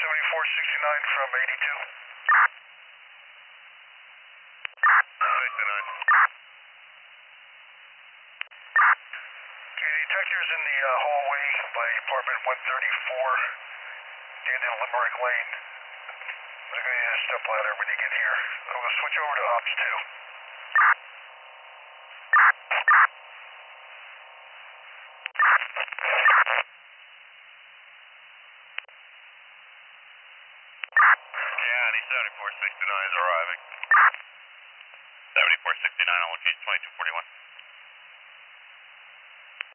7469 from 82. 69. Okay, the detector's in the hallway by apartment 134 near the Limerick Lane. They're going to need a step ladder when you get here. I'm going to switch over to Ops 2. County 7469 is arriving. 7469 on location 2241.